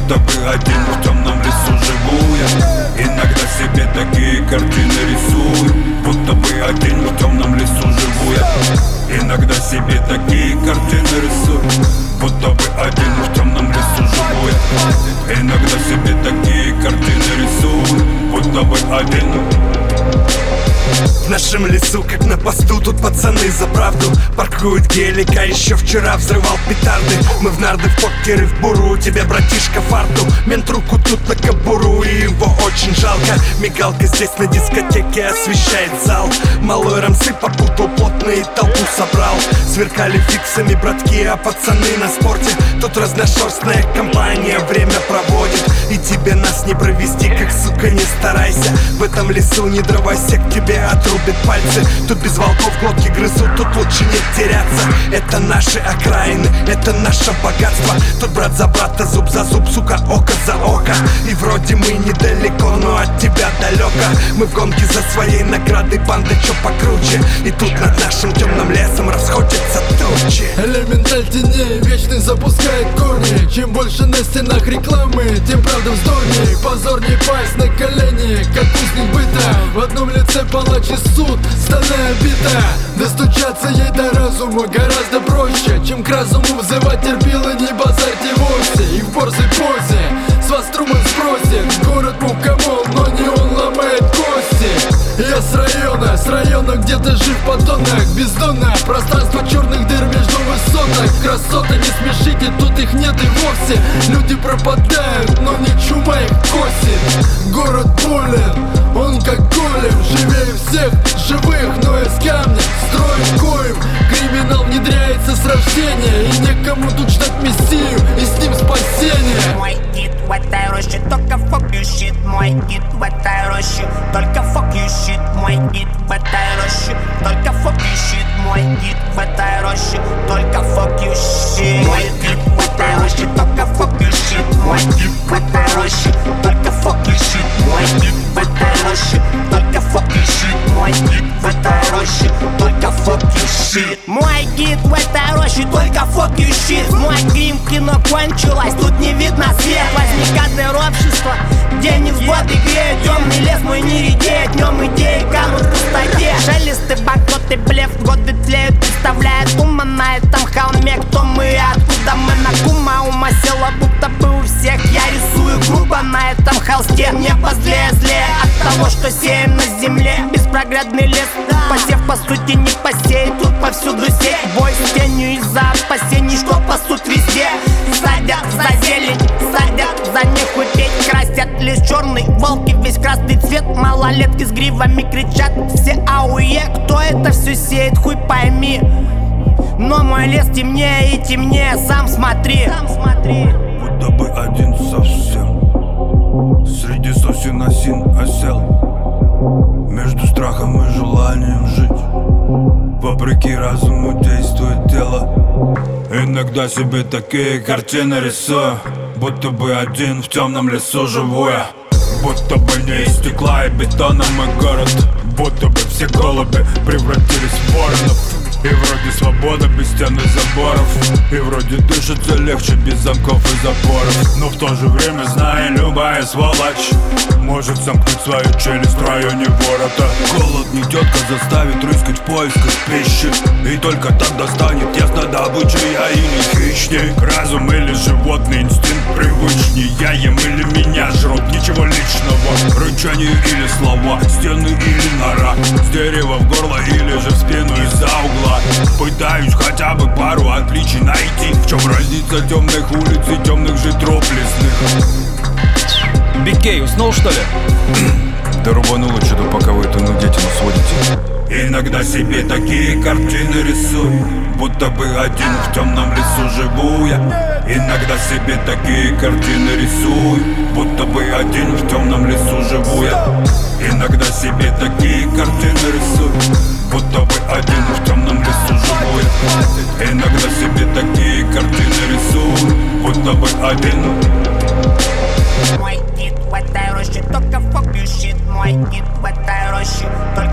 будто бы один в темном лесу живу я. Иногда себе такие картины рисую, будто бы один в темном лесу живу я. Иногда себе такие картины рисую, будто бы один в темном лесу живу я. Иногда себе такие картины рисую, будто бы один. В нашем лесу, как на посту, тут пацаны за правду паркуют гелик, а еще вчера взрывал петарды. Мы в нарды, в покер и в буру, тебе, братишка, фарту. Мент руку тут на кобуру, и его очень жалко. Мигалка здесь на дискотеке освещает зал. Малой рамсы попутал плотно и толпу собрал. Сверкали фиксами братки, а пацаны на спорте. Тут разношерстная компания время проводит, и тебе нас не провести, как, сука, не старайся. В этом лесу не дрывайся, к тебе отрубят пальцы. Тут без волков глотки грызут, тут лучше не теряться. Это наши окраины, это наше богатство. Тут брат за брата, зуб за зуб, сука, око за око. И вроде мы недалеко, но от тебя далеко. Мы в гонке за своей наградой, банда чё покруче. И тут над нашим темным лесом расходятся тучи. Элементаль теней вечный запускает корни. Чем больше на стенах рекламы, тем правда вздорней. Позорней пасть на колени, как узник быта. В одном лице палач и суд, стальная бита. Достучаться ей до разума гораздо проще, чем к разуму взывать терпило, не базарьте вовсе. И в борзой позе с вас Трумэн спросит. Город мукомол, но не он ломает кости. Я с района, где ты жив по тоннах. Бездонно, пространство черных дыр между высоток. Красота, не смешите, тут их нет и вовсе. Люди пропадают, но не чума их косит. Город болен, он как голем, живее всех живых, но из камня строит коем. Криминал внедряется с рождения, и некому тут ждать мессию, и с ним спасение. Мой гид в этой роще, только fuck you shit. Мой гид в этой роще, только fuck you shit. Мой гид в этой роще, только fuck you shit. Мой гид в этой роще, только fuck you shit. Мой гид в этой роще, только fuck you shit. Мой гид в этой роще, только fuck you shit. Мой гид в этой роще, только fuck you shit. Мой гид в этой роще, только fuck you shit. Мой гид в этой роще, только fuck you shit. Мой грим в кино кончилась, тут не видно свет. Возник общество, где невзгоды греют. Темный лес мой не редеет, днем идеи канут в пустоте. Шелесты, банкноты, блеф, годы тлеют, представляет ума на этом холме. Кто мы и откуда мы, на кума ума села, будто бы у всех. Я рисую грубо на этом холсте. Небо злее от того, что сеем на земле. Беспроградный лес, посев по сути не посеет. Тут повсюду сеть, бой с тенью из-за опасений, что пасут везде. Садят за зелень, садят за нехуй петь. Красят лес черный, волки весь красный цвет. Малолетки с гривами кричат все ауе. Кто это все сеет, хуй пойми. Но мой лес темнее и темнее, сам смотри. Будто бы один совсем среди сосен осин осел. Между страхом и желанием жить, вопреки разуму действует тело. Иногда себе такие картины рисую, будто бы один в темном лесу живу я. Будто бы не из стекла и бетона мой город, будто бы все голуби превратились в воронов. И вроде свобода без стен и заборов, и вроде дышится легче без замков и запоров. Но в то же время, зная, любая сволочь может сомкнуть свою челюсть в районе ворота. Голод не тетка заставит рыскать в поисках пищи, и только тогда станет ясно, добыча я или хищник. Разум или животный инстинкт привычней. Я ем или меня жрут, ничего личного. Рычание или слова, стены или нора, с дерева в горло или же в спину из-за угла. Пытаюсь хотя бы пару отличий найти. В чем разница темных улиц и темных же троп лесных? Бикей, уснул что ли? Да рубануло что-то, пока вы эту нудятину сводите. Иногда себе такие картины рисую, будто бы один в темном лесу живу я. Иногда себе такие картины рисую, будто бы один в темном лесу живу я. Иногда себе такие картины рисую, будто бы один в темном лесу живу я. Иногда себе такие картины рисую, будто бы один. Мой гид в этой роще, только fuck you shit. Мой гид в этой роще, только